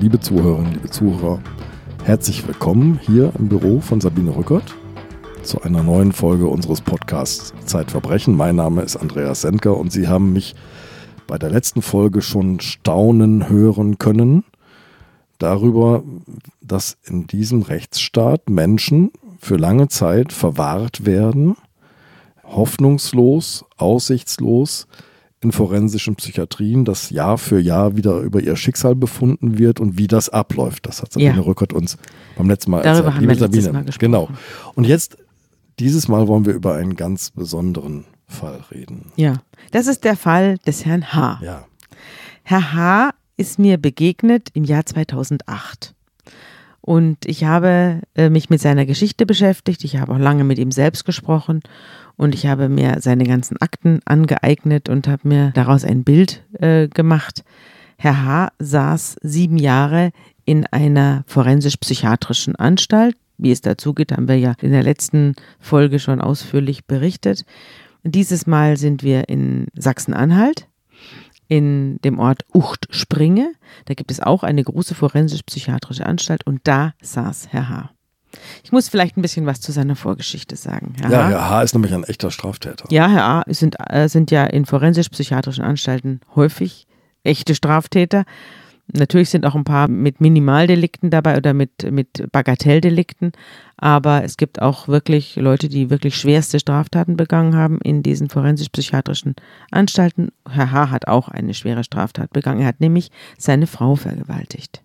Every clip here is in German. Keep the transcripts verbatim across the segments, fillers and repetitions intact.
liebe Zuhörerinnen, liebe Zuhörer, herzlich willkommen hier im Büro von Sabine Rückert zu einer neuen Folge unseres Podcasts Zeitverbrechen. Mein Name ist Andreas Sendker und Sie haben mich bei der letzten Folge schon staunen hören können darüber, dass in diesem Rechtsstaat Menschen für lange Zeit verwahrt werden, hoffnungslos, aussichtslos in forensischen Psychiatrien, dass Jahr für Jahr wieder über ihr Schicksal befunden wird und wie das abläuft. Das hat Sabine ja. Rückert uns beim letzten Mal Darüber erzählt. haben wir letztes Mal gesprochen. Genau. Und jetzt, dieses Mal wollen wir über einen ganz besonderen Fall reden. Ja, das ist der Fall des Herrn H. Ja. Herr H. ist mir begegnet im Jahr zweitausendacht. Und ich habe äh, mich mit seiner Geschichte beschäftigt. Ich habe auch lange mit ihm selbst gesprochen. Und ich habe mir seine ganzen Akten angeeignet und habe mir daraus ein Bild äh, gemacht. Herr H. saß sieben Jahre in einer forensisch-psychiatrischen Anstalt. Wie es dazu geht, haben wir ja in der letzten Folge schon ausführlich berichtet. Dieses Mal sind wir in Sachsen-Anhalt, in dem Ort Uchtspringe. Da gibt es auch eine große forensisch-psychiatrische Anstalt und da saß Herr H. Ich muss vielleicht ein bisschen was zu seiner Vorgeschichte sagen. Herr ja, H. Herr H. ist nämlich ein echter Straftäter. Ja, Herr A. sind, äh, sind ja in forensisch-psychiatrischen Anstalten häufig echte Straftäter. Natürlich sind auch ein paar mit Minimaldelikten dabei oder mit, mit Bagatelldelikten, aber es gibt auch wirklich Leute, die wirklich schwerste Straftaten begangen haben in diesen forensisch-psychiatrischen Anstalten. Herr H. hat auch eine schwere Straftat begangen. Er hat nämlich seine Frau vergewaltigt.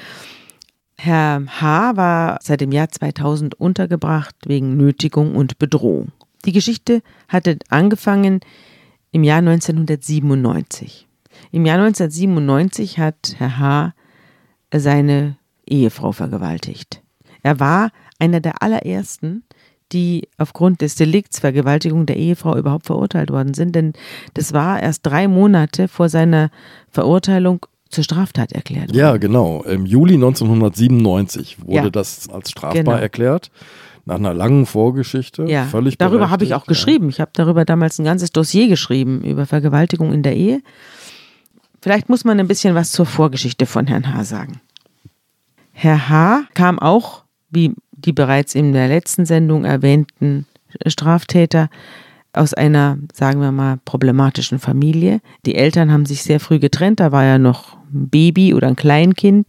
Herr H. war seit dem Jahr zweitausend untergebracht wegen Nötigung und Bedrohung. Die Geschichte hatte angefangen im Jahr neunzehnhundertsiebenundneunzig. Im Jahr neunzehnhundertsiebenundneunzig hat Herr H. seine Ehefrau vergewaltigt. Er war einer der allerersten, die aufgrund des Delikts Vergewaltigung der Ehefrau überhaupt verurteilt worden sind, denn das war erst drei Monate vor seiner Verurteilung zur Straftat erklärt worden. Ja, genau. Im Juli neunzehnhundertsiebenundneunzig wurde ja. das als strafbar genau. erklärt. Nach einer langen Vorgeschichte. Ja, völlig darüber habe ich auch ja. geschrieben. Ich habe darüber damals ein ganzes Dossier geschrieben, über Vergewaltigung in der Ehe. Vielleicht muss man ein bisschen was zur Vorgeschichte von Herrn H. sagen. Herr H. kam auch, wie die bereits in der letzten Sendung erwähnten Straftäter, aus einer, sagen wir mal, problematischen Familie. Die Eltern haben sich sehr früh getrennt, da war er noch ein Baby oder ein Kleinkind.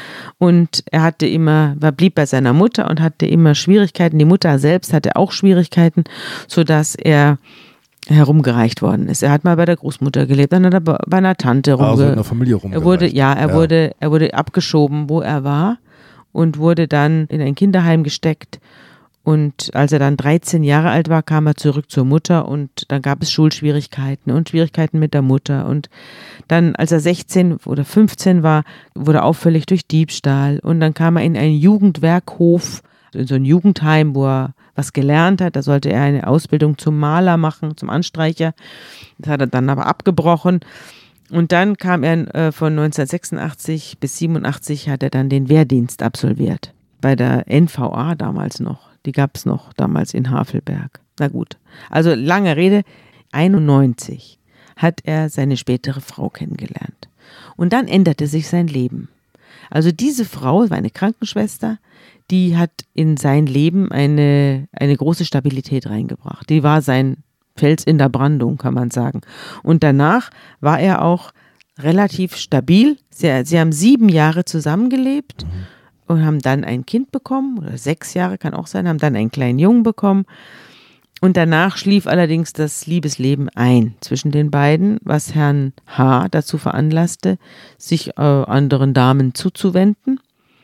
Und er hatte immer, war, blieb bei seiner Mutter und hatte immer Schwierigkeiten. Die Mutter selbst hatte auch Schwierigkeiten, sodass er herumgereicht worden ist. Er hat mal bei der Großmutter gelebt, dann hat er bei einer Tante rumge... Also in der Familie rumgereicht. Er wurde, ja, er ja. wurde, er wurde abgeschoben, wo er war und wurde dann in ein Kinderheim gesteckt. Und als er dann dreizehn Jahre alt war, kam er zurück zur Mutter und dann gab es Schulschwierigkeiten und Schwierigkeiten mit der Mutter. Und dann, als er sechzehn oder fünfzehn war, wurde er auffällig durch Diebstahl. Und dann kam er in einen Jugendwerkhof, in so ein Jugendheim, wo er was gelernt hat. Da sollte er eine Ausbildung zum Maler machen, zum Anstreicher. Das hat er dann aber abgebrochen. Und dann kam er äh, von neunzehnhundertsechsundachtzig bis siebenundachtzig hat er dann den Wehrdienst absolviert. Bei der N V A damals noch. Die gab es noch damals in Havelberg. Na gut. Also lange Rede. einundneunzig hat er seine spätere Frau kennengelernt. Und dann änderte sich sein Leben. Also diese Frau war eine Krankenschwester, die hat in sein Leben eine, eine große Stabilität reingebracht. Die war sein Fels in der Brandung, kann man sagen. Und danach war er auch relativ stabil. Sie, sie haben sieben Jahre zusammengelebt. Mhm. Und haben dann ein Kind bekommen, oder sechs Jahre kann auch sein, haben dann einen kleinen Jungen bekommen. Und danach schlief allerdings das Liebesleben ein zwischen den beiden, was Herrn H. dazu veranlasste, sich äh, anderen Damen zuzuwenden.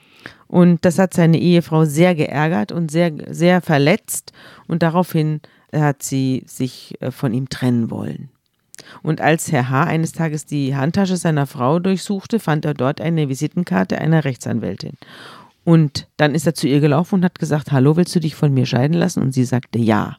Und das hat seine Ehefrau sehr geärgert und sehr, sehr verletzt. Und daraufhin hat sie sich äh, von ihm trennen wollen. Und als Herr H. eines Tages die Handtasche seiner Frau durchsuchte, fand er dort eine Visitenkarte einer Rechtsanwältin. Und dann ist er zu ihr gelaufen und hat gesagt, hallo, willst du dich von mir scheiden lassen? Und sie sagte ja.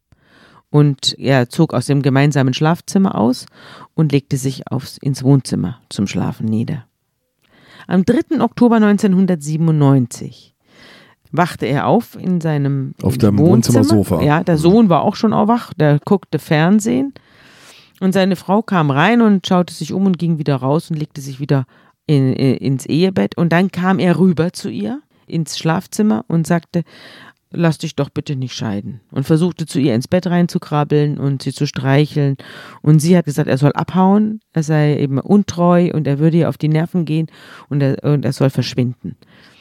Und er zog aus dem gemeinsamen Schlafzimmer aus und legte sich aufs, ins Wohnzimmer zum Schlafen nieder. Am dritten Oktober neunzehnhundertsiebenundneunzig wachte er auf in seinem auf dem Wohnzimmer. Wohnzimmersofa. Ja, der Sohn war auch schon wach, der guckte Fernsehen. Und seine Frau kam rein und schaute sich um und ging wieder raus und legte sich wieder in, ins Ehebett und dann kam er rüber zu ihr ins Schlafzimmer und sagte, lass dich doch bitte nicht scheiden. Und versuchte zu ihr ins Bett reinzukrabbeln und sie zu streicheln. Und sie hat gesagt, er soll abhauen, er sei eben untreu und er würde ihr auf die Nerven gehen und er, und er soll verschwinden.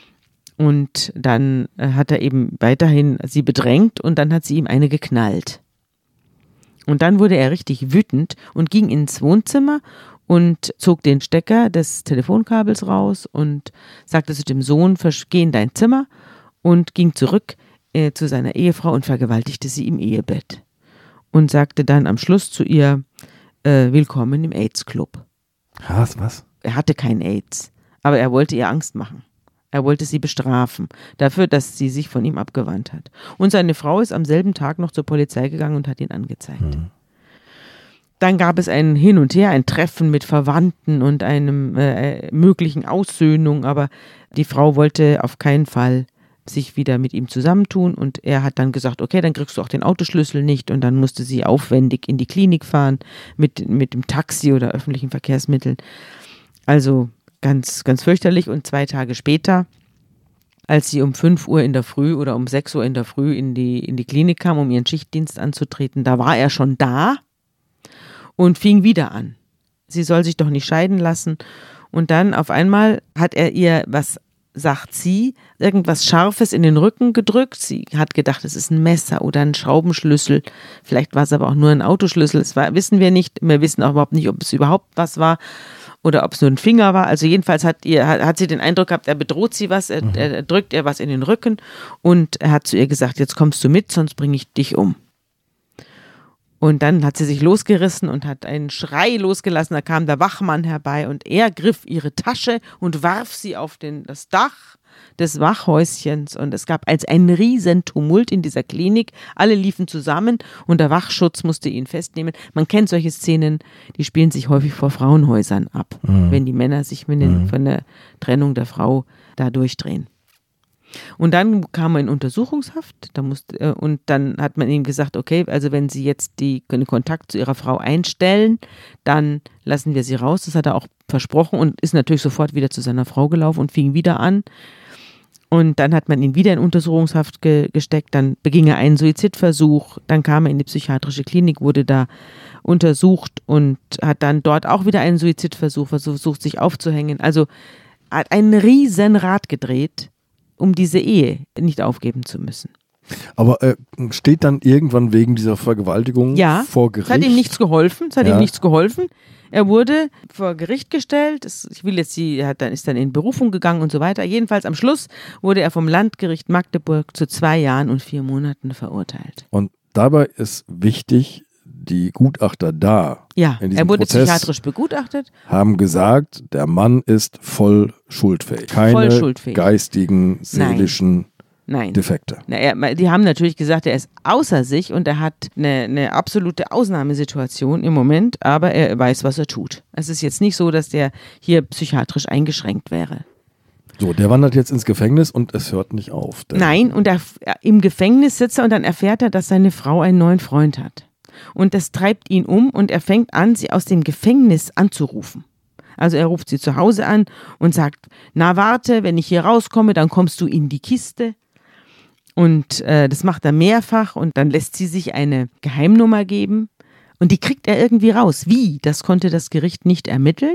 Und dann hat er eben weiterhin sie bedrängt und dann hat sie ihm eine geknallt. Und dann wurde er richtig wütend und ging ins Wohnzimmer und zog den Stecker des Telefonkabels raus und sagte zu dem Sohn, geh in dein Zimmer und ging zurück äh, zu seiner Ehefrau und vergewaltigte sie im Ehebett. Und sagte dann am Schluss zu ihr, äh, willkommen im AIDS-Club. Was, was? Er hatte kein AIDS, aber er wollte ihr Angst machen. Er wollte sie bestrafen, dafür, dass sie sich von ihm abgewandt hat. Und seine Frau ist am selben Tag noch zur Polizei gegangen und hat ihn angezeigt. Mhm. Dann gab es ein Hin und Her, ein Treffen mit Verwandten und einem äh, möglichen Aussöhnung, aber die Frau wollte auf keinen Fall sich wieder mit ihm zusammentun und er hat dann gesagt, okay, dann kriegst du auch den Autoschlüssel nicht und dann musste sie aufwendig in die Klinik fahren mit, mit dem Taxi oder öffentlichen Verkehrsmitteln. Also ganz, ganz fürchterlich und zwei Tage später, als sie um fünf Uhr in der Früh oder um sechs Uhr in der Früh in die, in die Klinik kam, um ihren Schichtdienst anzutreten, da war er schon da und fing wieder an. Sie soll sich doch nicht scheiden lassen. Und dann auf einmal hat er ihr, was sagt sie, irgendwas Scharfes in den Rücken gedrückt. Sie hat gedacht, es ist ein Messer oder ein Schraubenschlüssel. Vielleicht war es aber auch nur ein Autoschlüssel. Das war, wissen wir nicht. Wir wissen auch überhaupt nicht, ob es überhaupt was war oder ob es nur ein Finger war. Also jedenfalls hat, ihr, hat, hat sie den Eindruck gehabt, er bedroht sie was, er, mhm. er drückt ihr was in den Rücken und er hat zu ihr gesagt, jetzt kommst du mit, sonst bringe ich dich um. Und dann hat sie sich losgerissen und hat einen Schrei losgelassen. Da kam der Wachmann herbei und er griff ihre Tasche und warf sie auf den, das Dach des Wachhäuschens. Und es gab als ein riesen Tumult in dieser Klinik. Alle liefen zusammen und der Wachschutz musste ihn festnehmen. Man kennt solche Szenen, die spielen sich häufig vor Frauenhäusern ab, mhm. wenn die Männer sich mit den, mhm. von der Trennung der Frau da durchdrehen. Und dann kam er in Untersuchungshaft da musste, und dann hat man ihm gesagt, okay, also wenn Sie jetzt die, den Kontakt zu Ihrer Frau einstellen, dann lassen wir Sie raus. Das hat er auch versprochen und ist natürlich sofort wieder zu seiner Frau gelaufen und fing wieder an. Und dann hat man ihn wieder in Untersuchungshaft ge- gesteckt, dann beging er einen Suizidversuch, dann kam er in die psychiatrische Klinik, wurde da untersucht und hat dann dort auch wieder einen Suizidversuch versucht, sich aufzuhängen. Also hat einen riesen Rad gedreht, um diese Ehe nicht aufgeben zu müssen. Aber äh, steht dann irgendwann wegen dieser Vergewaltigung ja, vor Gericht? Ja, es hat ihm nichts geholfen. Es hat ja. ihm nichts geholfen. Er wurde vor Gericht gestellt. Das, ich will jetzt, sie hat dann ist dann in Berufung gegangen und so weiter. Jedenfalls am Schluss wurde er vom Landgericht Magdeburg zu zwei Jahren und vier Monaten verurteilt. Und dabei ist wichtig, die Gutachter da, ja, in diesem er wurde Prozess psychiatrisch begutachtet, haben gesagt, der Mann ist voll schuldfähig. Keine voll schuldfähig. geistigen, seelischen Nein. Defekte. Na, er, die haben natürlich gesagt, er ist außer sich und er hat eine, eine absolute Ausnahmesituation im Moment, aber er weiß, was er tut. Es ist jetzt nicht so, dass der hier psychiatrisch eingeschränkt wäre. So, der wandert jetzt ins Gefängnis und es hört nicht auf. Nein, und er, im Gefängnis sitzt er und dann erfährt er, dass seine Frau einen neuen Freund hat. Und das treibt ihn um und er fängt an, sie aus dem Gefängnis anzurufen. Also er ruft sie zu Hause an und sagt, na warte, wenn ich hier rauskomme, dann kommst du in die Kiste. Und äh, das macht er mehrfach und dann lässt sie sich eine Geheimnummer geben und die kriegt er irgendwie raus. Wie? Das konnte das Gericht nicht ermitteln.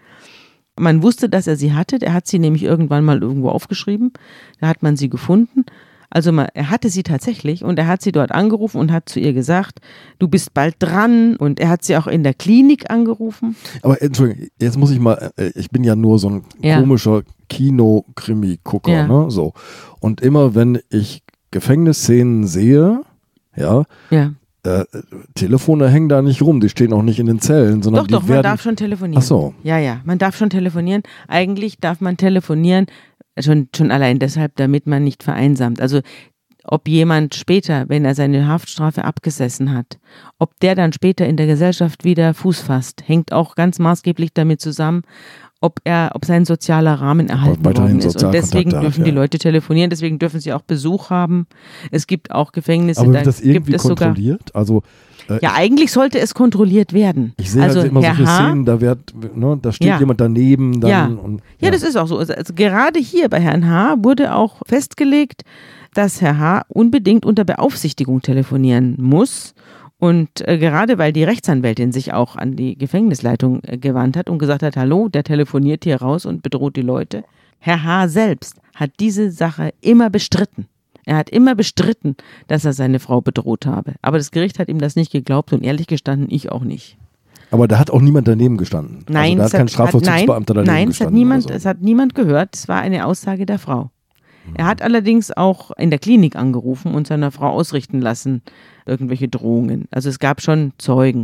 Man wusste, dass er sie hatte, er hat sie nämlich irgendwann mal irgendwo aufgeschrieben, da hat man sie gefunden. Also man, er hatte sie tatsächlich und er hat sie dort angerufen und hat zu ihr gesagt, du bist bald dran und er hat sie auch in der Klinik angerufen. Aber Entschuldigung, jetzt muss ich mal, ich bin ja nur so ein ja. komischer Kino-Krimi-Gucker, ja. ne, so. Und immer wenn ich Gefängnisszenen sehe, ja, ja. Äh, Telefone hängen da nicht rum, die stehen auch nicht in den Zellen, sondern doch, die doch, werden... man darf schon telefonieren. Ach so. Ja, ja, man darf schon telefonieren. Eigentlich darf man telefonieren, schon, schon allein deshalb, damit man nicht vereinsamt. Also ob jemand später, wenn er seine Haftstrafe abgesessen hat, ob der dann später in der Gesellschaft wieder Fuß fasst, hängt auch ganz maßgeblich damit zusammen, ob er, ob sein sozialer Rahmen erhalten worden ist. Und deswegen dürfen hat, die ja. Leute telefonieren, deswegen dürfen sie auch Besuch haben. Es gibt auch Gefängnisse. Aber wird da das irgendwie gibt es kontrolliert? Sogar, also äh, ja, eigentlich sollte es kontrolliert werden. Ich sehe also halt immer Herr solche H., Szenen, da, wird, ne, da steht ja. jemand daneben. Dann ja. Und, ja. ja, das ist auch so. Also, also gerade hier bei Herrn H. wurde auch festgelegt, dass Herr H. unbedingt unter Beaufsichtigung telefonieren muss. Und äh, gerade weil die Rechtsanwältin sich auch an die Gefängnisleitung äh, gewandt hat und gesagt hat, hallo, der telefoniert hier raus und bedroht die Leute. Herr H. selbst hat diese Sache immer bestritten. Er hat immer bestritten, dass er seine Frau bedroht habe. Aber das Gericht hat ihm das nicht geglaubt und ehrlich gestanden, ich auch nicht. Aber da hat auch niemand daneben gestanden? Nein, also da hat kein Strafvollzugsbeamter daneben nein, gestanden? Nein, es hat, niemand, so. es hat niemand gehört. Es war eine Aussage der Frau. Er hat allerdings auch in der Klinik angerufen und seiner Frau ausrichten lassen, irgendwelche Drohungen. Also es gab schon Zeugen.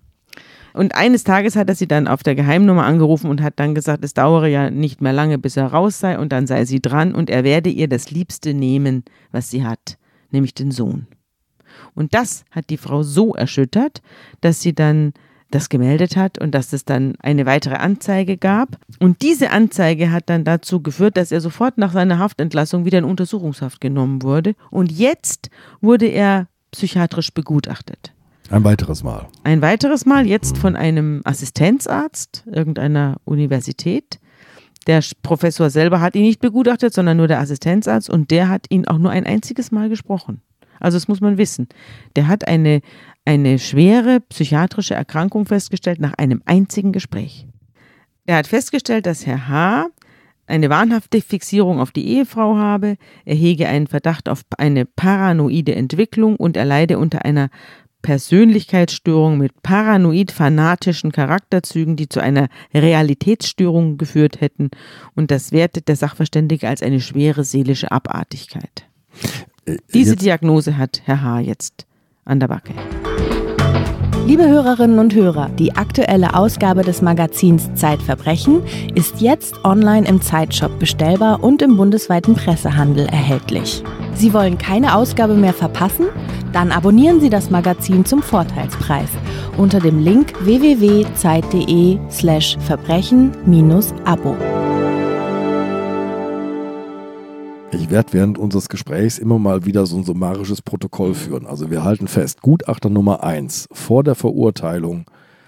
Und eines Tages hat er sie dann auf der Geheimnummer angerufen und hat dann gesagt, es dauere ja nicht mehr lange, bis er raus sei und dann sei sie dran und er werde ihr das Liebste nehmen, was sie hat, nämlich den Sohn. Und das hat die Frau so erschüttert, dass sie dann das gemeldet hat und dass es dann eine weitere Anzeige gab. Und diese Anzeige hat dann dazu geführt, dass er sofort nach seiner Haftentlassung wieder in Untersuchungshaft genommen wurde. Und jetzt wurde er psychiatrisch begutachtet. Ein weiteres Mal. Ein weiteres Mal, jetzt von einem Assistenzarzt irgendeiner Universität. Der Professor selber hat ihn nicht begutachtet, sondern nur der Assistenzarzt. Und der hat ihn auch nur ein einziges Mal gesprochen. Also das muss man wissen. Der hat eine, eine schwere psychiatrische Erkrankung festgestellt nach einem einzigen Gespräch. Er hat festgestellt, dass Herr H. eine wahnhafte Fixierung auf die Ehefrau habe, er hege einen Verdacht auf eine paranoide Entwicklung und er leide unter einer Persönlichkeitsstörung mit paranoid-fanatischen Charakterzügen, die zu einer Realitätsstörung geführt hätten, und das wertet der Sachverständige als eine schwere seelische Abartigkeit. Diese jetzt. Diagnose hat Herr H. jetzt an der Backe. Liebe Hörerinnen und Hörer, die aktuelle Ausgabe des Magazins Zeitverbrechen ist jetzt online im Zeitshop bestellbar und im bundesweiten Pressehandel erhältlich. Sie wollen keine Ausgabe mehr verpassen? Dann abonnieren Sie das Magazin zum Vorteilspreis unter dem Link w w w punkt zeit punkt de slash verbrechen minus abo. Ich werde während unseres Gesprächs immer mal wieder so ein summarisches Protokoll führen. Also wir halten fest, Gutachter Nummer eins vor der Verurteilung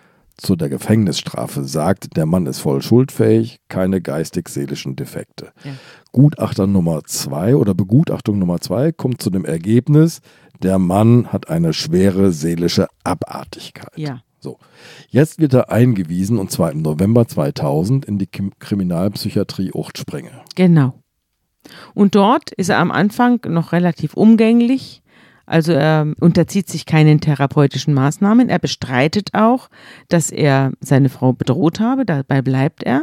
zu der Gefängnisstrafe sagt, der Mann ist voll schuldfähig, keine geistig-seelischen Defekte. Ja. Gutachter Nummer zwei oder Begutachtung Nummer zwei kommt zu dem Ergebnis, der Mann hat eine schwere seelische Abartigkeit. Ja. So. Jetzt wird er eingewiesen, und zwar im November zweitausend in die Kriminalpsychiatrie Uchtspringe. Genau. Und dort ist er am Anfang noch relativ umgänglich, also er unterzieht sich keinen therapeutischen Maßnahmen. Er bestreitet auch, dass er seine Frau bedroht habe, dabei bleibt er,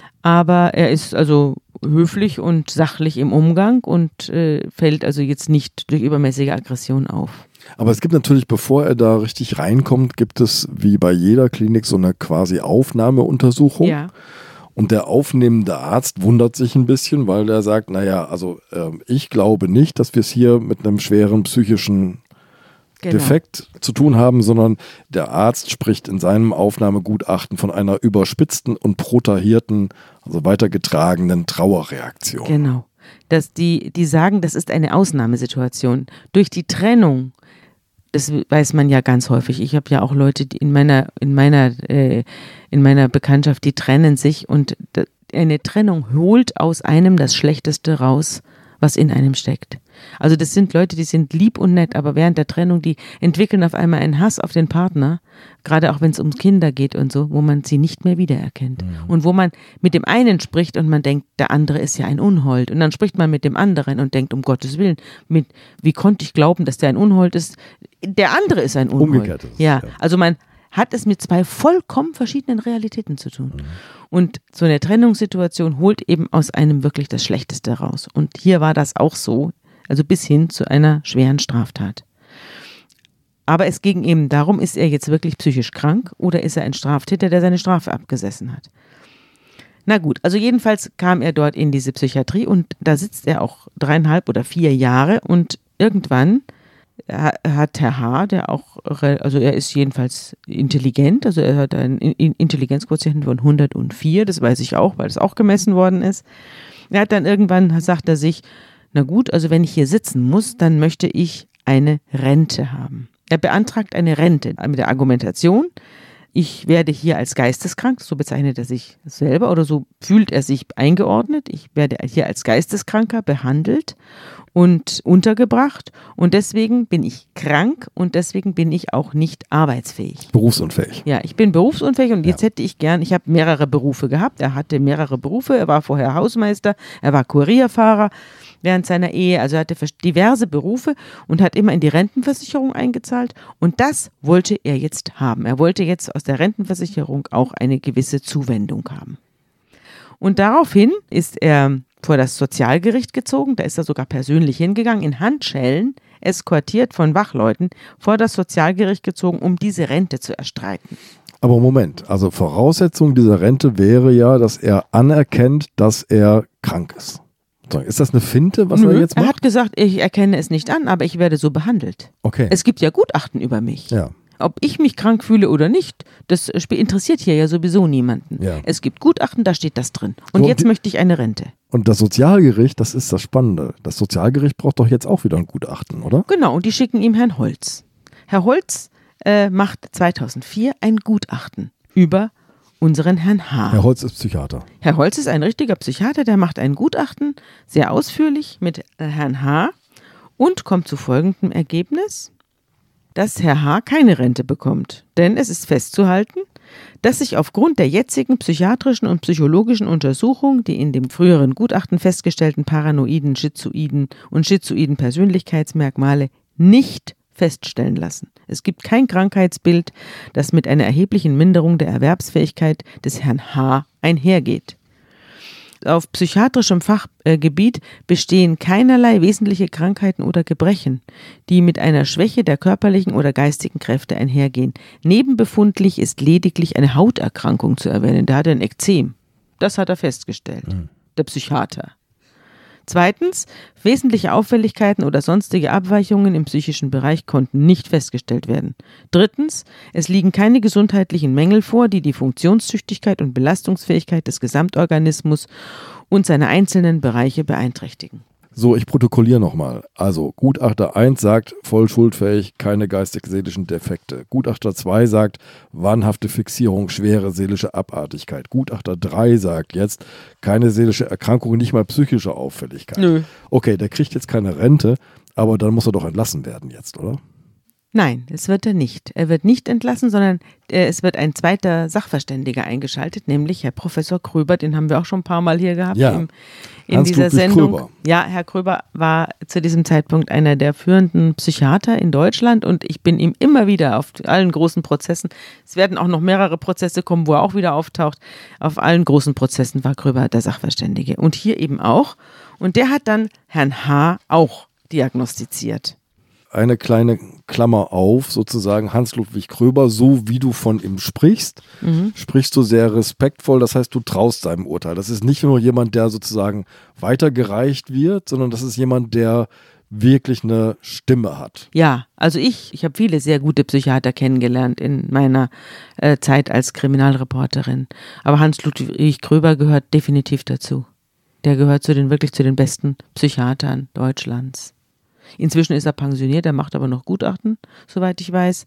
aber er ist also höflich und sachlich im Umgang und äh, fällt also jetzt nicht durch übermäßige Aggression auf. Aber es gibt natürlich, bevor er da richtig reinkommt, gibt es wie bei jeder Klinik so eine quasi Aufnahmeuntersuchung. Ja. Und der aufnehmende Arzt wundert sich ein bisschen, weil der sagt, naja, also äh, ich glaube nicht, dass wir es hier mit einem schweren psychischen genau. Defekt zu tun haben, sondern der Arzt spricht in seinem Aufnahmegutachten von einer überspitzten und protahierten, also weitergetragenen Trauerreaktion. Genau. Dass die, die sagen, das ist eine Ausnahmesituation. Durch die Trennung, das weiß man ja ganz häufig. Ich habe ja auch Leute die in meiner, in meiner, äh, in meiner Bekanntschaft, die trennen sich, und eine Trennung holt aus einem das Schlechteste raus, was in einem steckt. Also das sind Leute, die sind lieb und nett, aber während der Trennung, die entwickeln auf einmal einen Hass auf den Partner, gerade auch wenn es um Kinder geht und so, wo man sie nicht mehr wiedererkennt. Mhm. Und wo man mit dem einen spricht und man denkt, der andere ist ja ein Unhold. Und dann spricht man mit dem anderen und denkt, um Gottes Willen, mit, wie konnte ich glauben, dass der ein Unhold ist? Der andere ist ein Unhold. Umgekehrt ist es, ja, ja. Also man hat es mit zwei vollkommen verschiedenen Realitäten zu tun. Mhm. Und so eine Trennungssituation holt eben aus einem wirklich das Schlechteste raus. Und hier war das auch so, also bis hin zu einer schweren Straftat. Aber es ging eben darum, ist er jetzt wirklich psychisch krank oder ist er ein Straftäter, der seine Strafe abgesessen hat? Na gut, also jedenfalls kam er dort in diese Psychiatrie und da sitzt er auch dreieinhalb oder vier Jahre und irgendwann hat Herr H., der auch, also er ist jedenfalls intelligent, also er hat einen Intelligenzquotienten von hundertvier, das weiß ich auch, weil das auch gemessen worden ist. Er hat dann irgendwann, sagt er sich, na gut, also wenn ich hier sitzen muss, dann möchte ich eine Rente haben. Er beantragt eine Rente mit der Argumentation, ich werde hier als geisteskrank, so bezeichnet er sich selber oder so fühlt er sich eingeordnet, ich werde hier als Geisteskranker behandelt und untergebracht und deswegen bin ich krank und deswegen bin ich auch nicht arbeitsfähig. Berufsunfähig. Ja, ich bin berufsunfähig und jetzt ja. hätte ich gern, ich habe mehrere Berufe gehabt, er hatte mehrere Berufe, er war vorher Hausmeister, er war Kurierfahrer während seiner Ehe, also er hatte diverse Berufe und hat immer in die Rentenversicherung eingezahlt und das wollte er jetzt haben. Er wollte jetzt aus der Rentenversicherung auch eine gewisse Zuwendung haben. Und daraufhin ist er vor das Sozialgericht gezogen, da ist er sogar persönlich hingegangen, in Handschellen, eskortiert von Wachleuten, vor das Sozialgericht gezogen, um diese Rente zu erstreiten. Aber Moment, also Voraussetzung dieser Rente wäre ja, dass er anerkennt, dass er krank ist. Ist das eine Finte, was Nö, er jetzt macht? Er hat gesagt, ich erkenne es nicht an, aber ich werde so behandelt. Okay. Es gibt ja Gutachten über mich. Ja. Ob ich mich krank fühle oder nicht, das interessiert hier ja sowieso niemanden. Ja. Es gibt Gutachten, da steht das drin. Und so, jetzt die, möchte ich eine Rente. Und das Sozialgericht, das ist das Spannende. Das Sozialgericht braucht doch jetzt auch wieder ein Gutachten, oder? Genau, und die schicken ihm Herrn Holz. Herr Holz äh, macht zweitausendvier ein Gutachten über unseren Herrn H. Herr Holz ist Psychiater. Herr Holz ist ein richtiger Psychiater, der macht ein Gutachten, sehr ausführlich mit Herrn H. und kommt zu folgendem Ergebnis, dass Herr H. keine Rente bekommt. Denn es ist festzuhalten, dass sich aufgrund der jetzigen psychiatrischen und psychologischen Untersuchung die in dem früheren Gutachten festgestellten paranoiden, schizoiden und schizoiden Persönlichkeitsmerkmale nicht feststellen lassen. Es gibt kein Krankheitsbild, das mit einer erheblichen Minderung der Erwerbsfähigkeit des Herrn H. einhergeht. Auf psychiatrischem Fachgebiet bestehen keinerlei wesentliche Krankheiten oder Gebrechen, die mit einer Schwäche der körperlichen oder geistigen Kräfte einhergehen. Nebenbefundlich ist lediglich eine Hauterkrankung zu erwähnen. Der hatte ein Ekzem. Das hat er festgestellt, mhm. der Psychiater. Zweitens, wesentliche Auffälligkeiten oder sonstige Abweichungen im psychischen Bereich konnten nicht festgestellt werden. Drittens, es liegen keine gesundheitlichen Mängel vor, die die Funktionstüchtigkeit und Belastungsfähigkeit des Gesamtorganismus und seiner einzelnen Bereiche beeinträchtigen. So, ich protokolliere nochmal. Also Gutachter eins sagt, voll schuldfähig, keine geistig-seelischen Defekte. Gutachter zwei sagt, wahnhafte Fixierung, schwere seelische Abartigkeit. Gutachter drei sagt jetzt, keine seelische Erkrankung, nicht mal psychische Auffälligkeit. Nö. Okay, der kriegt jetzt keine Rente, aber dann muss er doch entlassen werden jetzt, oder? Nein, das wird er nicht. Er wird nicht entlassen, sondern äh, es wird ein zweiter Sachverständiger eingeschaltet, nämlich Herr Professor Kröber, den haben wir auch schon ein paar Mal hier gehabt ja. im, in dieser Sendung. Kröber. Ja, Herr Kröber war zu diesem Zeitpunkt einer der führenden Psychiater in Deutschland und ich bin ihm immer wieder auf allen großen Prozessen, es werden auch noch mehrere Prozesse kommen, wo er auch wieder auftaucht, auf allen großen Prozessen war Kröber der Sachverständige und hier eben auch. Und der hat dann Herrn H. auch diagnostiziert. Eine kleine Klammer auf, sozusagen Hans-Ludwig Kröber, so wie du von ihm sprichst, mhm. sprichst du sehr respektvoll, das heißt, du traust seinem Urteil. Das ist nicht nur jemand, der sozusagen weitergereicht wird, sondern das ist jemand, der wirklich eine Stimme hat. Ja, also ich, ich habe viele sehr gute Psychiater kennengelernt in meiner äh, Zeit als Kriminalreporterin, aber Hans-Ludwig Kröber gehört definitiv dazu. Der gehört zu den wirklich zu den besten Psychiatern Deutschlands. Inzwischen ist er pensioniert, er macht aber noch Gutachten, soweit ich weiß.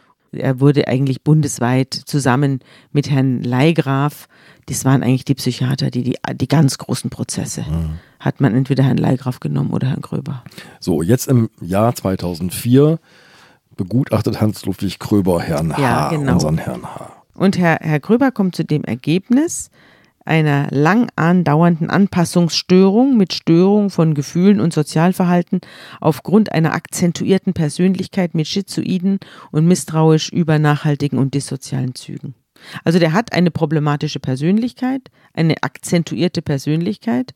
Er wurde eigentlich bundesweit zusammen mit Herrn Leigraf, das waren eigentlich die Psychiater, die die, die ganz großen Prozesse, mhm. hat man entweder Herrn Leigraf genommen oder Herrn Kröber. So, jetzt im Jahr zweitausendvier begutachtet Hans-Ludwig Kröber Herrn H., ja, genau. unseren Herrn H. Und Herr, Herr Kröber kommt zu dem Ergebnis, einer lang andauernden Anpassungsstörung mit Störung von Gefühlen und Sozialverhalten aufgrund einer akzentuierten Persönlichkeit mit schizoiden und misstrauisch übernachhaltigen und dissozialen Zügen. Also der hat eine problematische Persönlichkeit, eine akzentuierte Persönlichkeit,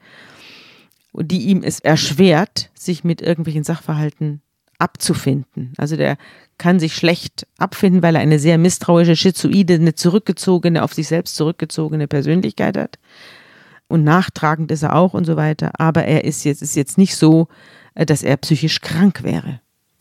die ihm es erschwert, sich mit irgendwelchen Sachverhalten abzufinden. Also der kann sich schlecht abfinden, weil er eine sehr misstrauische, schizoide, eine zurückgezogene, auf sich selbst zurückgezogene Persönlichkeit hat. Und nachtragend ist er auch und so weiter. Aber er ist jetzt, ist jetzt nicht so, dass er psychisch krank wäre.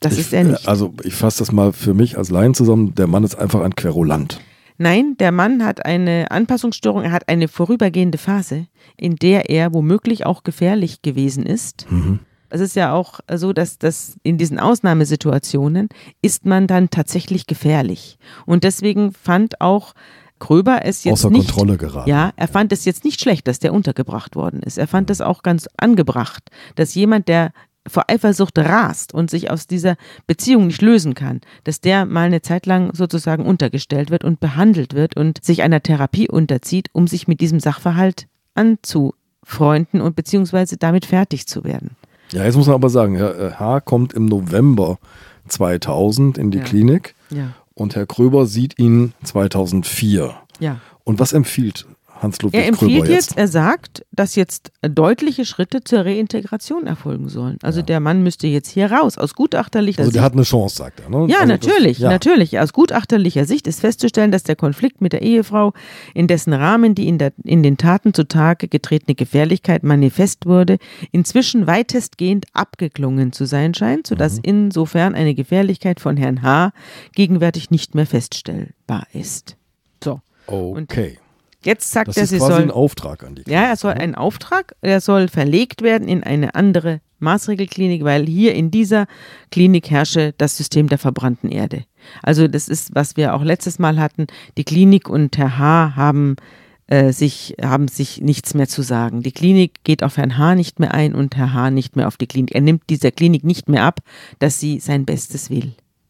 Das ich, ist er nicht. Also ich fasse das mal für mich als Laien zusammen, der Mann ist einfach ein Querulant. Nein, der Mann hat eine Anpassungsstörung, er hat eine vorübergehende Phase, in der er womöglich auch gefährlich gewesen ist. Mhm. Es ist ja auch so, dass das in diesen Ausnahmesituationen ist man dann tatsächlich gefährlich. Und deswegen fand auch Gröber es jetzt außer nicht, Kontrolle geraten. Ja, er fand es jetzt nicht schlecht, dass der untergebracht worden ist. Er fand es auch ganz angebracht, dass jemand, der vor Eifersucht rast und sich aus dieser Beziehung nicht lösen kann, dass der mal eine Zeit lang sozusagen untergestellt wird und behandelt wird und sich einer Therapie unterzieht, um sich mit diesem Sachverhalt anzufreunden und beziehungsweise damit fertig zu werden. Ja, jetzt muss man aber sagen, Herr H. kommt im November zweitausend in die Ja. Klinik Ja. und Herr Gröber sieht ihn zweitausendvier. Ja. Und was empfiehlt Hans-Ludwig Er empfiehlt Gröber jetzt? jetzt, er sagt, dass jetzt deutliche Schritte zur Reintegration erfolgen sollen. Also Ja. der Mann müsste jetzt hier raus, aus gutachterlicher Also Sicht. der hat eine Chance, sagt er. Ne? Ja, also natürlich, das, ja. natürlich. Aus gutachterlicher Sicht ist festzustellen, dass der Konflikt mit der Ehefrau, in dessen Rahmen die in, der, in den Taten zutage getretene Gefährlichkeit manifest wurde, inzwischen weitestgehend abgeklungen zu sein scheint, sodass Mhm. insofern eine Gefährlichkeit von Herrn H. gegenwärtig nicht mehr feststellbar ist. So. Okay. Jetzt sagt Das er, ist sie quasi soll. ein Auftrag an die Klinik. Ja, er soll einen Auftrag, er soll verlegt werden in eine andere Maßregelklinik, weil hier in dieser Klinik herrsche das System der verbrannten Erde. Also das ist, was wir auch letztes Mal hatten, die Klinik und Herr H. haben, äh, sich, haben sich nichts mehr zu sagen. Die Klinik geht auf Herrn H. nicht mehr ein und Herr H. nicht mehr auf die Klinik. Er nimmt dieser Klinik nicht mehr ab, dass sie sein Bestes will.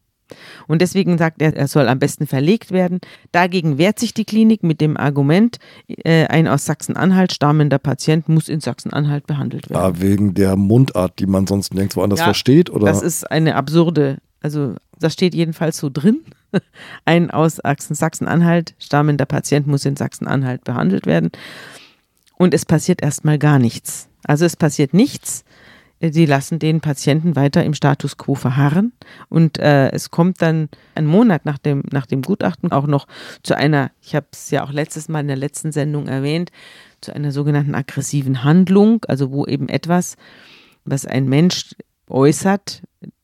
Und deswegen sagt er, er soll am besten verlegt werden. Dagegen wehrt sich die Klinik mit dem Argument, äh, ein aus Sachsen-Anhalt stammender Patient muss in Sachsen-Anhalt behandelt werden. Ah, wegen der Mundart, die man sonst nirgendwo anders Ja, versteht? Oder? Das ist eine absurde, also das steht jedenfalls so drin. Ein aus Sachsen-Anhalt stammender Patient muss in Sachsen-Anhalt behandelt werden. Und es passiert erstmal gar nichts. Also es passiert nichts. Sie lassen den Patienten weiter im Status quo verharren und äh, es kommt dann einen Monat nach dem, nach dem Gutachten auch noch zu einer, ich habe es ja auch letztes Mal in der letzten Sendung erwähnt, zu einer sogenannten aggressiven Handlung, also wo eben etwas, was ein Mensch äußert,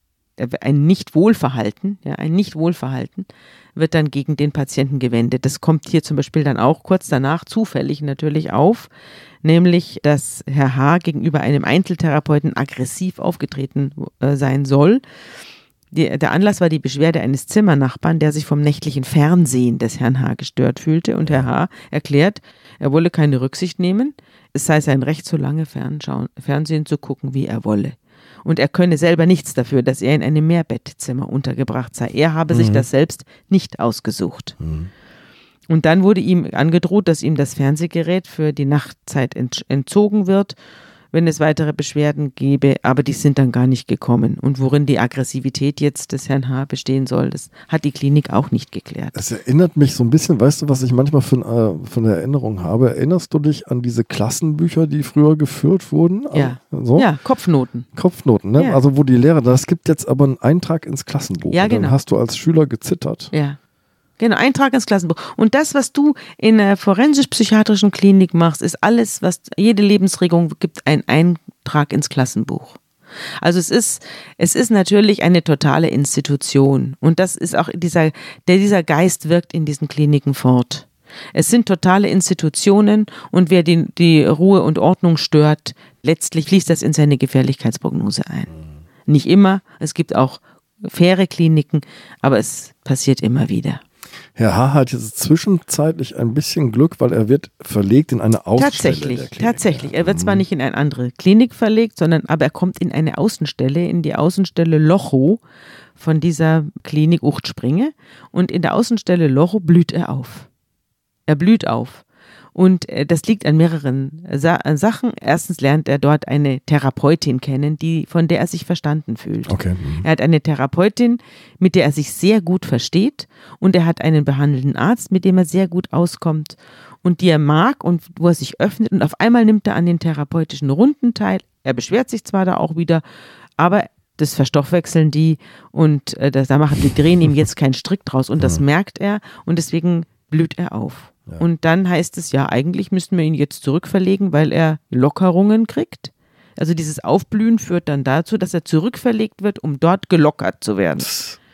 ein Nicht-Wohlverhalten, ja, ein Nicht-Wohlverhalten, wird dann gegen den Patienten gewendet. Das kommt hier zum Beispiel dann auch kurz danach zufällig natürlich auf, nämlich, dass Herr H. gegenüber einem Einzeltherapeuten aggressiv aufgetreten äh, sein soll. Die, der Anlass war die Beschwerde eines Zimmernachbarn, der sich vom nächtlichen Fernsehen des Herrn H. gestört fühlte. Und Herr H. erklärt, er wolle keine Rücksicht nehmen, es sei sein Recht, so lange Fernschauen, Fernsehen zu gucken, wie er wolle. Und er könne selber nichts dafür, dass er in einem Mehrbettzimmer untergebracht sei. Er habe mhm. sich das selbst nicht ausgesucht. Mhm. Und dann wurde ihm angedroht, dass ihm das Fernsehgerät für die Nachtzeit entzogen wird, wenn es weitere Beschwerden gäbe, aber die sind dann gar nicht gekommen. Und worin die Aggressivität jetzt des Herrn H. bestehen soll, das hat die Klinik auch nicht geklärt. Es erinnert mich so ein bisschen, weißt du, was ich manchmal für, äh, für eine Erinnerung habe? Erinnerst du dich an diese Klassenbücher, die früher geführt wurden? Ja, so? ja, Kopfnoten. Kopfnoten, ne? Ja. Also wo die Lehrer, das gibt jetzt aber einen Eintrag ins Klassenbuch. Ja, und dann genau. hast du als Schüler gezittert. Ja. Genau, Eintrag ins Klassenbuch. Und das, was du in der forensisch-psychiatrischen Klinik machst, ist alles, was jede Lebensregung gibt, ein Eintrag ins Klassenbuch. Also es ist, es ist natürlich eine totale Institution. Und das ist auch dieser, der, dieser Geist wirkt in diesen Kliniken fort. Es sind totale Institutionen und wer die, die Ruhe und Ordnung stört, letztlich fließt das in seine Gefährlichkeitsprognose ein. Nicht immer, es gibt auch faire Kliniken, aber es passiert immer wieder. Herr H. hat jetzt zwischenzeitlich ein bisschen Glück, weil er wird verlegt in eine Außenstelle Tatsächlich, der Klinik. tatsächlich. Er wird zwar nicht in eine andere Klinik verlegt, sondern aber er kommt in eine Außenstelle, in die Außenstelle Lochow von dieser Klinik Uchtspringe. Und in der Außenstelle Lochow blüht er auf. Er blüht auf. Und das liegt an mehreren Sa- Sachen. Erstens lernt er dort eine Therapeutin kennen, die, von der er sich verstanden fühlt. Okay. Mhm. Er hat eine Therapeutin, mit der er sich sehr gut versteht, und er hat einen behandelnden Arzt, mit dem er sehr gut auskommt und die er mag und wo er sich öffnet, und auf einmal nimmt er an den therapeutischen Runden teil. Er beschwert sich zwar da auch wieder, aber das verstoffwechseln die und äh, das, da machen die drehen ihm jetzt keinen Strick draus und das merkt er und deswegen blüht er auf. Ja. Und dann heißt es ja, eigentlich müssten wir ihn jetzt zurückverlegen, weil er Lockerungen kriegt. Also dieses Aufblühen führt dann dazu, dass er zurückverlegt wird, um dort gelockert zu werden.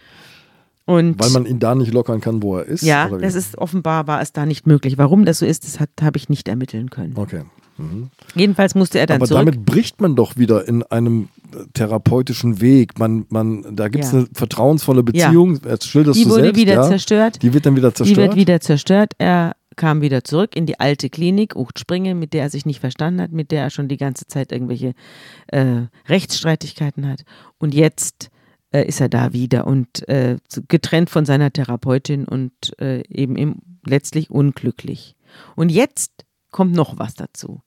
Und weil man ihn da nicht lockern kann, wo er ist? Ja, oder wie? das ist offenbar war es da nicht möglich. Warum das so ist, das habe ich nicht ermitteln können. Okay. Mhm. Jedenfalls musste er dann Aber zurück. damit bricht man doch wieder in einem therapeutischen Weg. Man, man, da gibt es ja. eine vertrauensvolle Beziehung. Ja. Schilderst die du wurde selbst, wieder ja? zerstört. Die wird dann wieder zerstört? Die wird wieder zerstört. Er kam wieder zurück in die alte Klinik, Uchtspringe, mit der er sich nicht verstanden hat, mit der er schon die ganze Zeit irgendwelche äh, Rechtsstreitigkeiten hat. Und jetzt äh, ist er da wieder und äh, getrennt von seiner Therapeutin und äh, eben im, letztlich unglücklich. Und jetzt kommt noch was dazu.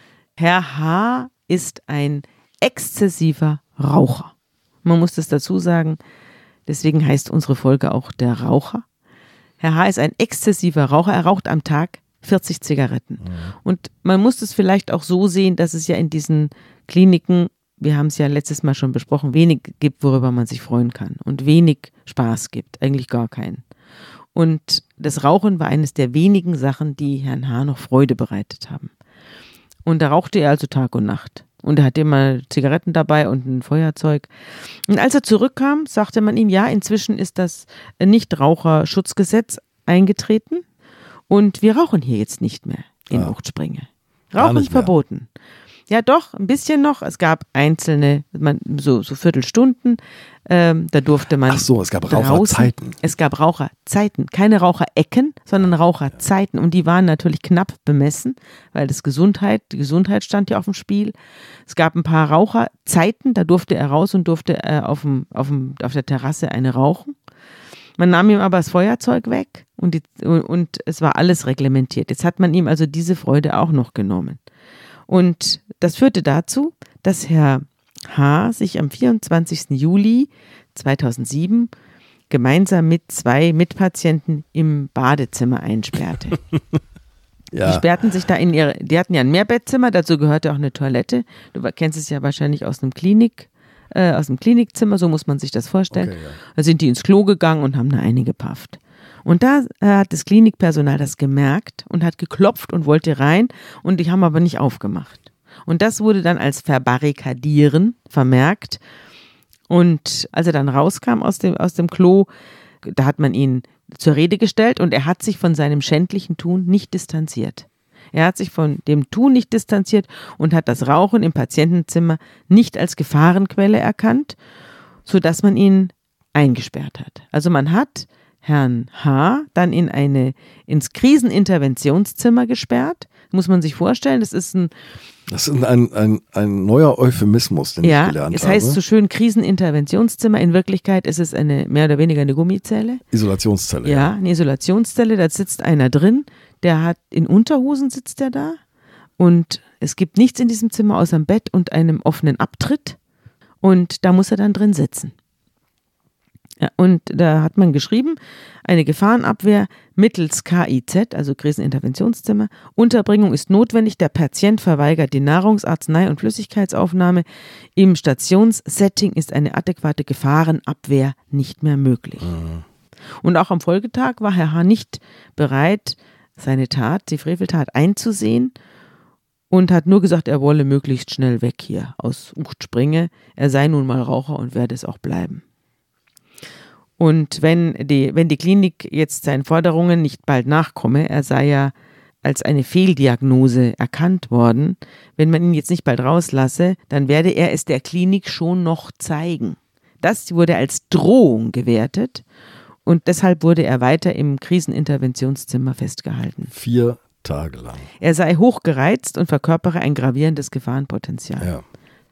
Herr H. ist ein exzessiver Raucher. Man muss das dazu sagen, deswegen heißt unsere Folge auch der Raucher. Herr H. ist ein exzessiver Raucher, er raucht am Tag vierzig Zigaretten. Mhm. Und man muss es vielleicht auch so sehen, dass es ja in diesen Kliniken, wir haben es ja letztes Mal schon besprochen, wenig gibt, worüber man sich freuen kann und wenig Spaß gibt, eigentlich gar keinen. Und das Rauchen war eines der wenigen Sachen, die Herrn H. noch Freude bereitet haben. Und da rauchte er also Tag und Nacht. Und er hatte immer Zigaretten dabei und ein Feuerzeug. Und als er zurückkam, sagte man ihm, ja, inzwischen ist das Nichtraucherschutzgesetz eingetreten und wir rauchen hier jetzt nicht mehr in ja. Uchtspringe. Rauchen verboten. Ja doch, ein bisschen noch. Es gab einzelne, man, so, so Viertelstunden, ähm, da durfte man Ach so, es gab draußen, Raucherzeiten. Es gab Raucherzeiten, keine Raucherecken, sondern Raucherzeiten. Und die waren natürlich knapp bemessen, weil das Gesundheit, die Gesundheit stand ja auf dem Spiel. Es gab ein paar Raucherzeiten, da durfte er raus und durfte äh, auf, dem, auf, dem, auf der Terrasse eine rauchen. Man nahm ihm aber das Feuerzeug weg und, die, und es war alles reglementiert. Jetzt hat man ihm also diese Freude auch noch genommen. Und das führte dazu, dass Herr H. sich am vierundzwanzigsten Juli zweitausendsieben gemeinsam mit zwei Mitpatienten im Badezimmer einsperrte. Ja. Die sperrten sich da in ihre, die hatten ja ein Mehrbettzimmer, dazu gehörte auch eine Toilette. Du kennst es ja wahrscheinlich aus einem Klinik, äh, aus dem Klinikzimmer, so muss man sich das vorstellen. Okay, ja. Da sind die ins Klo gegangen und haben da eingepafft. Und da äh, hat das Klinikpersonal das gemerkt und hat geklopft und wollte rein und die haben aber nicht aufgemacht. Und das wurde dann als Verbarrikadieren vermerkt. Und als er dann rauskam aus dem, aus dem Klo, da hat man ihn zur Rede gestellt und er hat sich von seinem schändlichen Tun nicht distanziert. Er hat sich von dem Tun nicht distanziert und hat das Rauchen im Patientenzimmer nicht als Gefahrenquelle erkannt, sodass man ihn eingesperrt hat. Also man hat Herrn H. dann in eine, ins Kriseninterventionszimmer gesperrt. Muss man sich vorstellen, das ist ein Das ist ein, ein, ein neuer Euphemismus, den ja, ich gelernt es habe. heißt so schön Kriseninterventionszimmer. In Wirklichkeit ist es eine mehr oder weniger eine Gummizelle. Isolationszelle. Ja, eine Isolationszelle. Da sitzt einer drin, der hat in Unterhosen sitzt er da und es gibt nichts in diesem Zimmer außer einem Bett und einem offenen Abtritt und da muss er dann drin sitzen. Ja, und da hat man geschrieben, eine Gefahrenabwehr mittels K I Z, also Kriseninterventionszimmer. Unterbringung ist notwendig, der Patient verweigert die Nahrungs-, Arznei- und Flüssigkeitsaufnahme. Im Stationssetting ist eine adäquate Gefahrenabwehr nicht mehr möglich. Mhm. Und auch am Folgetag war Herr H. nicht bereit, seine Tat, die Freveltat einzusehen und hat nur gesagt, er wolle möglichst schnell weg hier aus Uchtspringe. Er sei nun mal Raucher und werde es auch bleiben. Und wenn die, wenn die Klinik jetzt seinen Forderungen nicht bald nachkomme, er sei ja als eine Fehldiagnose erkannt worden, wenn man ihn jetzt nicht bald rauslasse, dann werde er es der Klinik schon noch zeigen. Das wurde als Drohung gewertet und deshalb wurde er weiter im Kriseninterventionszimmer festgehalten. Vier Tage lang. Er sei hochgereizt und verkörpere ein gravierendes Gefahrenpotenzial. Ja.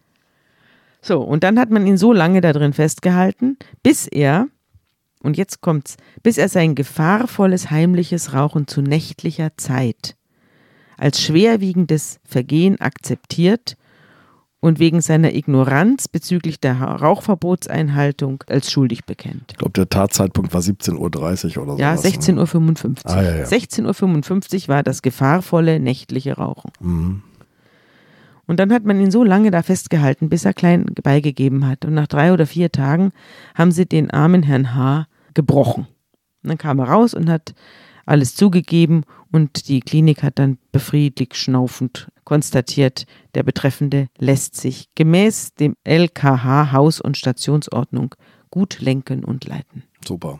So, und dann hat man ihn so lange da drin festgehalten, bis er Und jetzt kommt's, bis er sein gefahrvolles heimliches Rauchen zu nächtlicher Zeit als schwerwiegendes Vergehen akzeptiert und wegen seiner Ignoranz bezüglich der Rauchverbotseinhaltung als schuldig bekennt. Ich glaube, der Tatzeitpunkt war siebzehn Uhr dreißig oder so. Ja, sechzehn Uhr fünfundfünfzig. Ah, ja, ja. sechzehn Uhr fünfundfünfzig war das gefahrvolle nächtliche Rauchen. Mhm. Und dann hat man ihn so lange da festgehalten, bis er klein beigegeben hat. Und nach drei oder vier Tagen haben sie den armen Herrn H. gebrochen. Und dann kam er raus und hat alles zugegeben und die Klinik hat dann befriedigt schnaufend konstatiert, der Betreffende lässt sich gemäß dem L K H Haus- und Stationsordnung gut lenken und leiten. Super.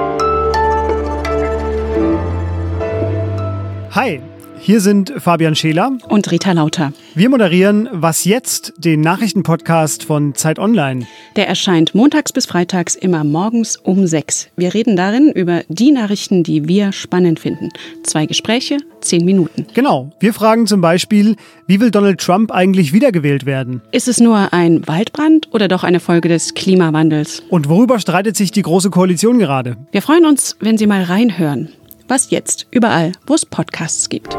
Hi, hier sind Fabian Scheler und Rita Lauter. Wir moderieren Was jetzt?, den Nachrichtenpodcast von Zeit Online. Der erscheint montags bis freitags immer morgens um sechs. Wir reden darin über die Nachrichten, die wir spannend finden. Zwei Gespräche, zehn Minuten. Genau. Wir fragen zum Beispiel, wie will Donald Trump eigentlich wiedergewählt werden? Ist es nur ein Waldbrand oder doch eine Folge des Klimawandels? Und worüber streitet sich die Große Koalition gerade? Wir freuen uns, wenn Sie mal reinhören. Was jetzt? Überall, wo es Podcasts gibt.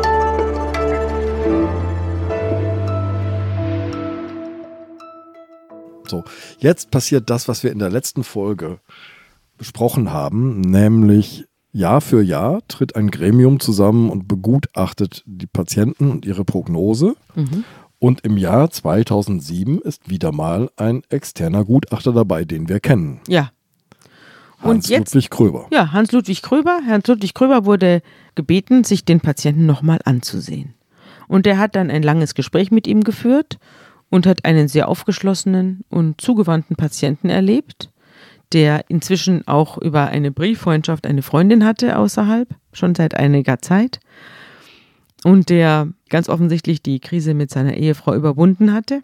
So, jetzt passiert das, was wir in der letzten Folge besprochen haben, nämlich Jahr für Jahr tritt ein Gremium zusammen und begutachtet die Patienten und ihre Prognose. Mhm. Und im Jahr zweitausendsieben ist wieder mal ein externer Gutachter dabei, den wir kennen. Ja. Hans-Ludwig Kröber. Ja, Hans-Ludwig Kröber. Hans-Ludwig Kröber wurde gebeten, sich den Patienten nochmal anzusehen. Und er hat dann ein langes Gespräch mit ihm geführt und hat einen sehr aufgeschlossenen und zugewandten Patienten erlebt, der inzwischen auch über eine Brieffreundschaft eine Freundin hatte außerhalb, schon seit einiger Zeit. Und der ganz offensichtlich die Krise mit seiner Ehefrau überwunden hatte.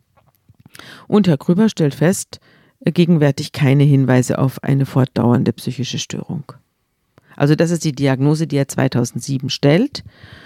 Und Herr Kröber stellt fest, gegenwärtig keine Hinweise auf eine fortdauernde psychische Störung. Also das ist die Diagnose, die er zweitausendsieben stellt.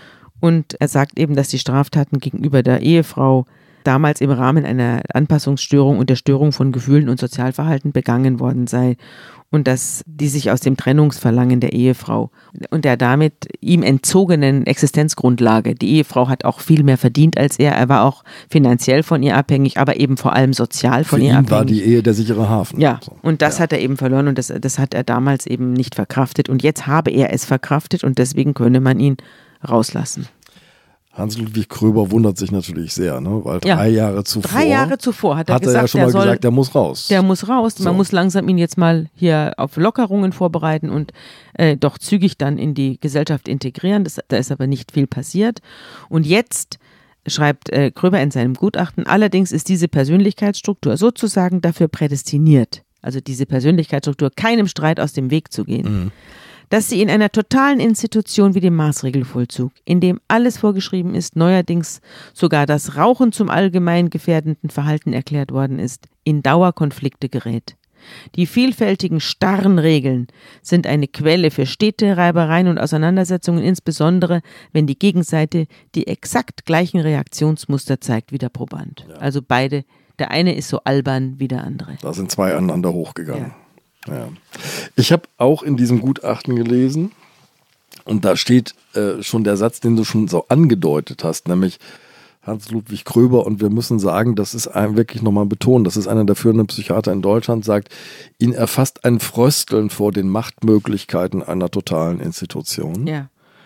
Und er sagt eben, dass die Straftaten gegenüber der Ehefrau damals im Rahmen einer Anpassungsstörung und der Störung von Gefühlen und Sozialverhalten begangen worden sei und dass die sich aus dem Trennungsverlangen der Ehefrau und der damit ihm entzogenen Existenzgrundlage, die Ehefrau hat auch viel mehr verdient als er, er war auch finanziell von ihr abhängig, aber eben vor allem sozial von Für ihr ihn abhängig. War die Ehe der sichere Hafen. Ja, so. und das ja. hat er eben verloren und das, das hat er damals eben nicht verkraftet und jetzt habe er es verkraftet und deswegen könne man ihn rauslassen. Hans-Ludwig Kröber wundert sich natürlich sehr, ne? Weil Ja. drei Jahre zuvor Drei Jahre zuvor hat er hat gesagt, er ja schon der mal soll, gesagt, der muss raus. Der muss raus. Man So. muss langsam ihn jetzt mal hier auf Lockerungen vorbereiten und äh, doch zügig dann in die Gesellschaft integrieren. Das, da ist aber nicht viel passiert. Und jetzt schreibt äh, Kröber in seinem Gutachten, allerdings ist diese Persönlichkeitsstruktur sozusagen dafür prädestiniert, also diese Persönlichkeitsstruktur keinem Streit aus dem Weg zu gehen. Mhm. Dass sie in einer totalen Institution wie dem Maßregelvollzug, in dem alles vorgeschrieben ist, neuerdings sogar das Rauchen zum allgemein gefährdenden Verhalten erklärt worden ist, in Dauerkonflikte gerät. Die vielfältigen starren Regeln sind eine Quelle für stete Reibereien und Auseinandersetzungen, insbesondere wenn die Gegenseite die exakt gleichen Reaktionsmuster zeigt wie der Proband. Ja. Also beide, der eine ist so albern wie der andere. Da sind zwei aneinander hochgegangen. Ja. Ja. Ich habe auch in diesem Gutachten gelesen und da steht äh, schon der Satz, den du schon so angedeutet hast, nämlich Hans-Ludwig Kröber, und wir müssen sagen, das ist ein, wirklich nochmal betonen, das ist einer der führenden Psychiater in Deutschland, sagt, ihn erfasst ein Frösteln vor den Machtmöglichkeiten einer totalen Institution. Ja.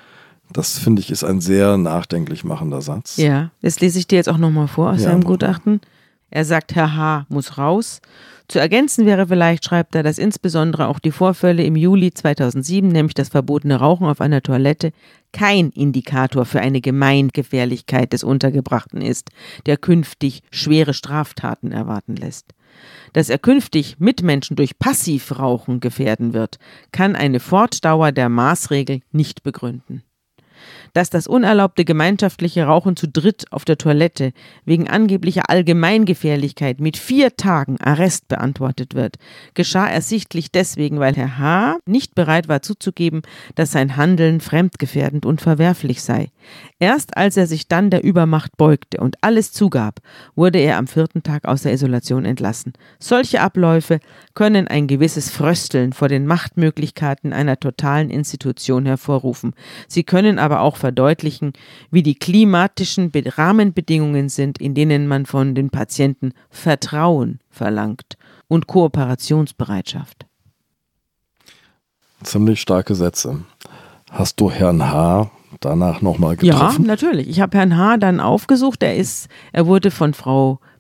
Das finde ich ist ein sehr nachdenklich machender Satz. Ja, das lese ich dir jetzt auch nochmal vor aus Ja, seinem mach Gutachten. Er sagt, Herr H. muss raus. Zu ergänzen wäre vielleicht, schreibt er, dass insbesondere auch die Vorfälle im Juli zweitausendsieben, nämlich das verbotene Rauchen auf einer Toilette, kein Indikator für eine Gemeingefährlichkeit des Untergebrachten ist, der künftig schwere Straftaten erwarten lässt. Dass er künftig Mitmenschen durch Passivrauchen gefährden wird, kann eine Fortdauer der Maßregel nicht begründen. Dass das unerlaubte gemeinschaftliche Rauchen zu dritt auf der Toilette wegen angeblicher Allgemeingefährlichkeit mit vier Tagen Arrest beantwortet wird, geschah ersichtlich deswegen, weil Herr H. nicht bereit war zuzugeben, dass sein Handeln fremdgefährdend und verwerflich sei. Erst als er sich dann der Übermacht beugte und alles zugab, wurde er am vierten Tag aus der Isolation entlassen. Solche Abläufe können ein gewisses Frösteln vor den Machtmöglichkeiten einer totalen Institution hervorrufen. Sie können aber auch verdeutlichen, wie die klimatischen Rahmenbedingungen sind, in denen man von den Patienten Vertrauen verlangt und Kooperationsbereitschaft. Ziemlich starke Sätze. Hast du Herrn H. danach nochmal getroffen? Ja, natürlich. Ich habe Herrn H. dann aufgesucht. Er ist, er wurde von Frau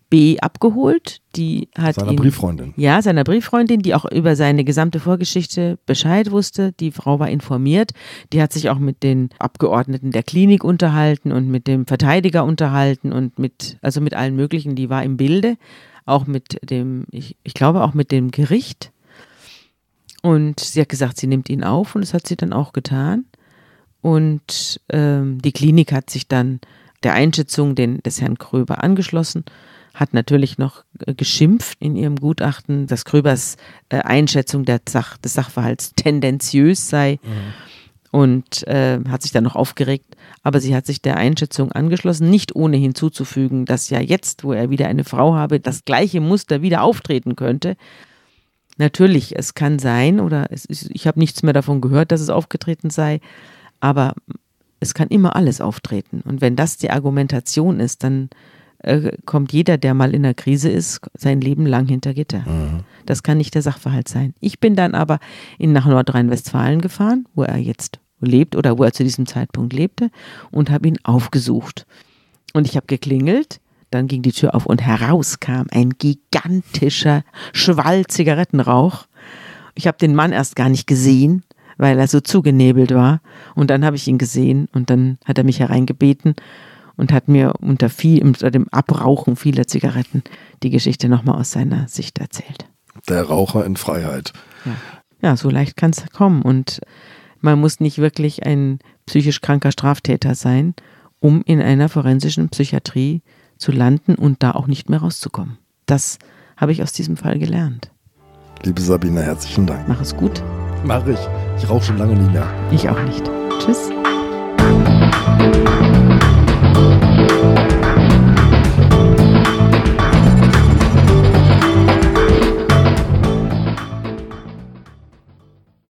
B abgeholt. Die hat Seiner ihn, Brieffreundin. Ja, seiner Brieffreundin, die auch über seine gesamte Vorgeschichte Bescheid wusste. Die Frau war informiert. Die hat sich auch mit den Abgeordneten der Klinik unterhalten und mit dem Verteidiger unterhalten und mit, also mit allen möglichen. Die war im Bilde. Auch mit dem, ich, ich glaube auch mit dem Gericht. Und sie hat gesagt, sie nimmt ihn auf und das hat sie dann auch getan. Und ähm, die Klinik hat sich dann der Einschätzung den, des Herrn Kröber angeschlossen, hat natürlich noch äh, geschimpft in ihrem Gutachten, dass Kröbers äh, Einschätzung der Sach, des Sachverhalts tendenziös sei mhm. und äh, hat sich dann noch aufgeregt. Aber sie hat sich der Einschätzung angeschlossen, nicht ohne hinzuzufügen, dass ja jetzt, wo er wieder eine Frau habe, das gleiche Muster wieder auftreten könnte. Natürlich, es kann sein, oder es ist, ich habe nichts mehr davon gehört, dass es aufgetreten sei, aber es kann immer alles auftreten. Und wenn das die Argumentation ist, dann äh, kommt jeder, der mal in einer Krise ist, sein Leben lang hinter Gitter. Mhm. Das kann nicht der Sachverhalt sein. Ich bin dann aber in, nach Nordrhein-Westfalen gefahren, wo er jetzt lebt oder wo er zu diesem Zeitpunkt lebte und habe ihn aufgesucht. Und ich habe geklingelt, dann ging die Tür auf und heraus kam ein gigantischer Schwall Zigarettenrauch. Ich habe den Mann erst gar nicht gesehen, weil er so zugenebelt war. Und dann habe ich ihn gesehen und dann hat er mich hereingebeten und hat mir unter, viel, unter dem Abrauchen vieler Zigaretten die Geschichte nochmal aus seiner Sicht erzählt. Der Raucher in Freiheit. Ja, ja, so leicht kann es kommen. Und man muss nicht wirklich ein psychisch kranker Straftäter sein, um in einer forensischen Psychiatrie zu landen und da auch nicht mehr rauszukommen. Das habe ich aus diesem Fall gelernt. Liebe Sabine, herzlichen Dank. Mach es gut. Mach ich. Ich rauche schon lange nicht mehr. Ich auch nicht. Tschüss.